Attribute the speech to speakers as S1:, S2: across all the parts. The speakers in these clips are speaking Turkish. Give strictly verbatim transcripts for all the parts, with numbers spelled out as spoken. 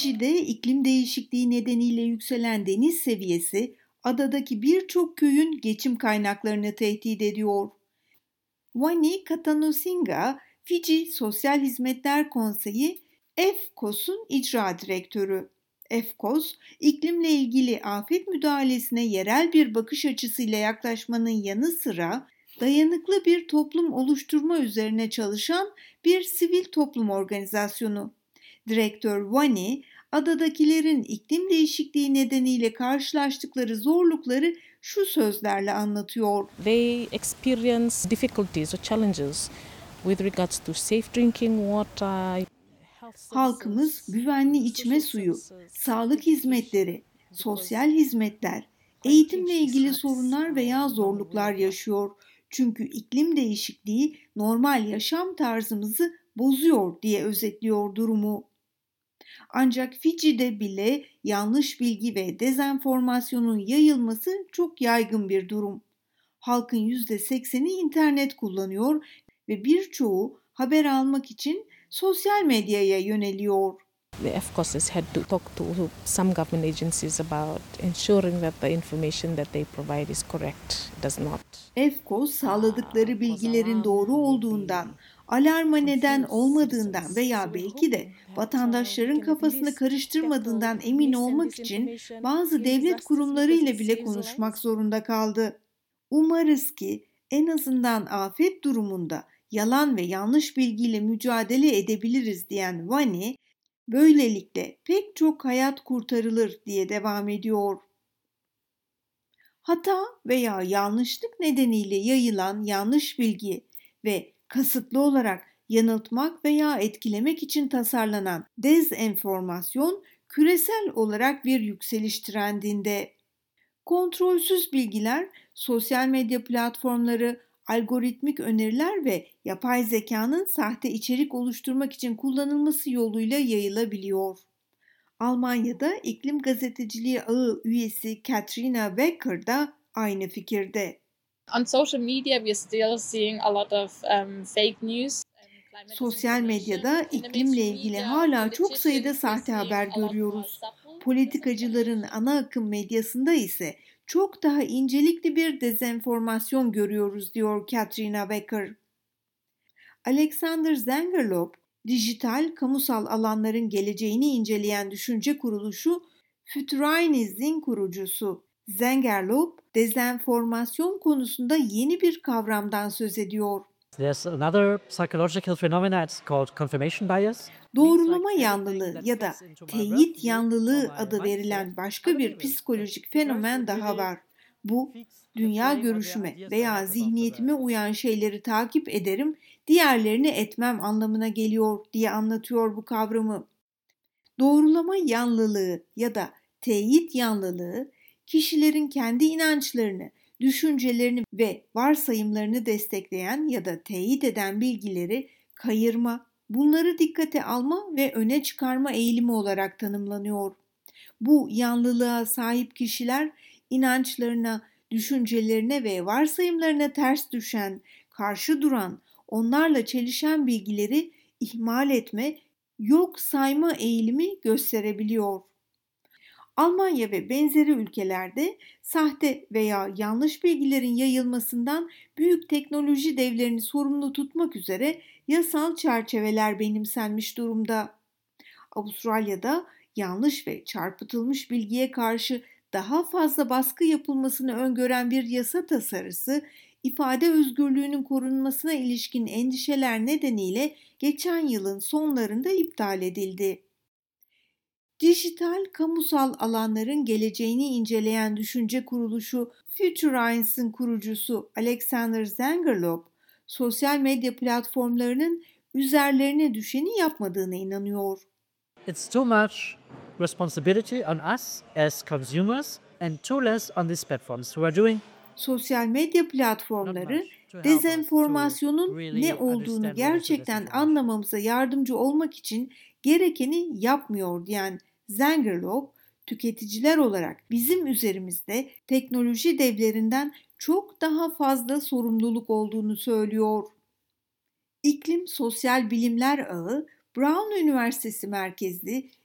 S1: Fiji'de iklim değişikliği nedeniyle yükselen deniz seviyesi adadaki birçok köyün geçim kaynaklarını tehdit ediyor. Wani Katanosinga, Fiji Sosyal Hizmetler Konseyi F K O S'un icra direktörü. F K O S, iklimle ilgili afet müdahalesine yerel bir bakış açısıyla yaklaşmanın yanı sıra dayanıklı bir toplum oluşturma üzerine çalışan bir sivil toplum organizasyonu. Direktör Wani, adadakilerin iklim değişikliği nedeniyle karşılaştıkları zorlukları şu sözlerle anlatıyor.
S2: They experience difficulties or challenges with regards to safe drinking water.
S1: Halkımız güvenli içme suyu, sağlık hizmetleri, sosyal hizmetler, eğitimle ilgili sorunlar veya zorluklar yaşıyor. Çünkü iklim değişikliği normal yaşam tarzımızı bozuyor diye özetliyor durumu. Ancak Fiji'de bile yanlış bilgi ve dezenformasyonun yayılması çok yaygın bir durum. Halkın yüzde sekseni internet kullanıyor ve birçoğu haber almak için sosyal medyaya yöneliyor.
S2: The F C O S has had to talk to some government agencies about ensuring that the information that they provide is correct. It does not.
S1: F C O S sağladıkları bilgilerin doğru olduğundan, alarma neden olmadığından veya belki de vatandaşların kafasını karıştırmadığından emin olmak için bazı devlet kurumları ile bile konuşmak zorunda kaldı. Umarız ki en azından afet durumunda yalan ve yanlış bilgiyle mücadele edebiliriz diyen Wani, böylelikle pek çok hayat kurtarılır diye devam ediyor. Hata veya yanlışlık nedeniyle yayılan yanlış bilgi ve kasıtlı olarak yanıltmak veya etkilemek için tasarlanan dezenformasyon küresel olarak bir yükseliş trendinde. Kontrolsüz bilgiler, sosyal medya platformları, algoritmik öneriler ve yapay zekanın sahte içerik oluşturmak için kullanılması yoluyla yayılabiliyor. Almanya'da iklim gazeteciliği ağı üyesi Katrina Becker da aynı fikirde.
S3: On social media we are still seeing a lot of um, fake news.
S1: Sosyal medyada iklimle ilgili hala çok sayıda sahte haber görüyoruz. Politikacıların ana akım medyasında ise çok daha incelikli bir dezenformasyon görüyoruz diyor Katrina Becker. Alexander Zengerlob, dijital kamusal alanların geleceğini inceleyen düşünce kuruluşu Futuriniz'in kurucusu. Zengerlob, dezenformasyon konusunda yeni bir kavramdan söz ediyor.
S4: There's another psychological phenomena, it's called confirmation bias.
S1: Doğrulama yanlılığı ya da teyit yanlılığı adı verilen başka bir psikolojik fenomen daha var. Bu, dünya görüşüme veya zihniyetime uyan şeyleri takip ederim, diğerlerini etmem anlamına geliyor diye anlatıyor bu kavramı. Doğrulama yanlılığı ya da teyit yanlılığı, kişilerin kendi inançlarını, düşüncelerini ve varsayımlarını destekleyen ya da teyit eden bilgileri kayırma, bunları dikkate alma ve öne çıkarma eğilimi olarak tanımlanıyor. Bu yanlılığa sahip kişiler inançlarına, düşüncelerine ve varsayımlarına ters düşen, karşı duran, onlarla çelişen bilgileri ihmal etme, yok sayma eğilimi gösterebiliyor. Almanya ve benzeri ülkelerde sahte veya yanlış bilgilerin yayılmasından büyük teknoloji devlerini sorumlu tutmak üzere yasal çerçeveler benimsenmiş durumda. Avustralya'da yanlış ve çarpıtılmış bilgiye karşı daha fazla baskı yapılmasını öngören bir yasa tasarısı, ifade özgürlüğünün korunmasına ilişkin endişeler nedeniyle geçen yılın sonlarında iptal edildi. Dijital kamusal alanların geleceğini inceleyen düşünce kuruluşu Futuriniz'in kurucusu Alexander Zengerlob, sosyal medya platformlarının üzerlerine düşeni yapmadığına inanıyor.
S4: It's too much responsibility on us as consumers and too less on these platforms who are doing.
S1: Sosyal medya platformları dezenformasyonun ne olduğunu gerçekten anlamamıza yardımcı olmak için gerekeni yapmıyor diyen Zengerlob, tüketiciler olarak bizim üzerimizde teknoloji devlerinden çok daha fazla sorumluluk olduğunu söylüyor. İklim Sosyal Bilimler Ağı, Brown Üniversitesi merkezli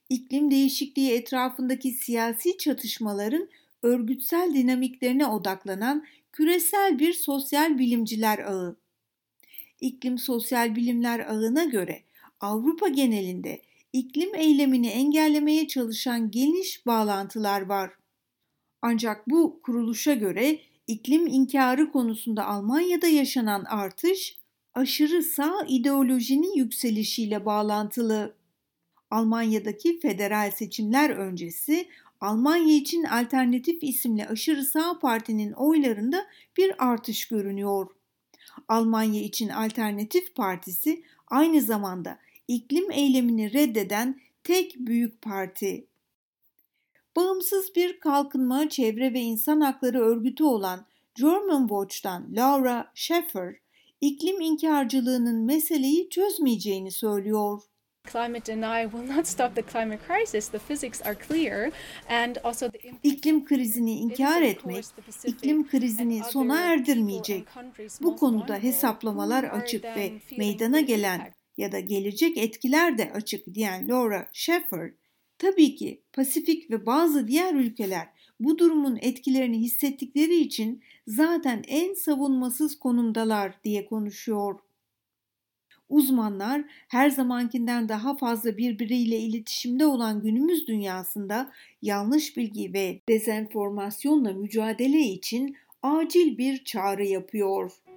S1: İklim değişikliği etrafındaki siyasi çatışmaların örgütsel dinamiklerine odaklanan küresel bir sosyal bilimciler ağı. İklim sosyal bilimler ağına göre Avrupa genelinde iklim eylemini engellemeye çalışan geniş bağlantılar var. Ancak bu kuruluşa göre iklim inkarı konusunda Almanya'da yaşanan artış, aşırı sağ ideolojinin yükselişiyle bağlantılı. Almanya'daki federal seçimler öncesi Almanya için Alternatif isimli aşırı sağ partinin oylarında bir artış görünüyor. Almanya için Alternatif Partisi aynı zamanda iklim eylemini reddeden tek büyük parti. Bağımsız bir kalkınma, çevre ve insan hakları örgütü olan German Watch'tan Laura Schäfer, iklim inkarcılığının meseleyi çözmeyeceğini söylüyor.
S5: Climate denial will not stop the climate crisis. The physics are clear and also the
S1: İklim krizini inkar etmek, iklim krizini sona erdirmeyecek. Bu konuda hesaplamalar açık ve meydana gelen ya da gelecek etkiler de açık diyen Laura Schäfer, tabii ki Pasifik ve bazı diğer ülkeler bu durumun etkilerini hissettikleri için zaten en savunmasız konumdalar diye konuşuyor. Uzmanlar her zamankinden daha fazla birbiriyle iletişimde olan günümüz dünyasında yanlış bilgi ve dezenformasyonla mücadele için acil bir çağrı yapıyor.